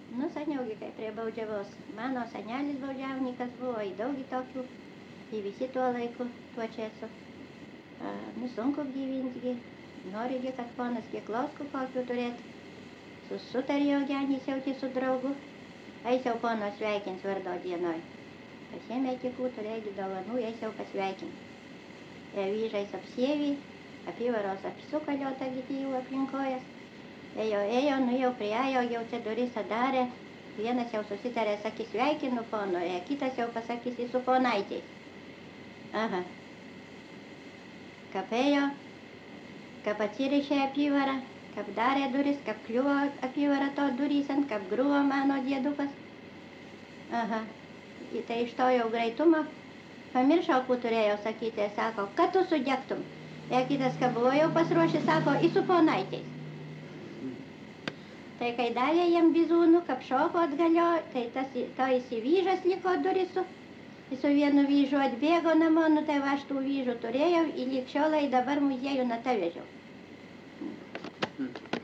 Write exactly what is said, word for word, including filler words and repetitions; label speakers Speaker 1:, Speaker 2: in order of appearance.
Speaker 1: Nu, seniaugi, kai prie baudžiavos. Mano senelis baudžiavnikas buvo, į daugi tokių, į visi tuo laiku, tuo čia esu. A, nu, sunku gyvintgi. Norigi, kad ponas Kiklauskų kokių turėt. Sutarėjo genys jauti su draugu. Eisiau pono sveikins vardo dienoj. Pasiėmė tikų, turėgi dovanų, eisiau pasveikint. Vyžais apsėvi, apyvaros apsukaliota gitijų aplinkojas. Ėjo, ėjo, nu jau priejo, jau čia duris adarė. Vienas jau susitarė, sakys, sveikinu pono, e, kitas jau pasakys, su ponaitiais. Aha. Kap ėjo, kap atsirišė apyvarą, kap darė duris, kap kliuvo apyvarą to durysen, kap griuvo mano diedukas. Aha. Tai iš to jau greitumo pamiršau, kur turėjau sakyti, sako, kad tu sudegtum. E kitas, ką buvo jau pasiruošęs, sako, į su ponaitiais. Tai kai davė jam bizūnų, kap šoko atgalio, tai tas, to įsivyžas liko durisu. Su vienu vyžu atbėgo namo, nu tai va aš tų vyžų turėjau, į likščiolą į dabar muziejų natavežiau.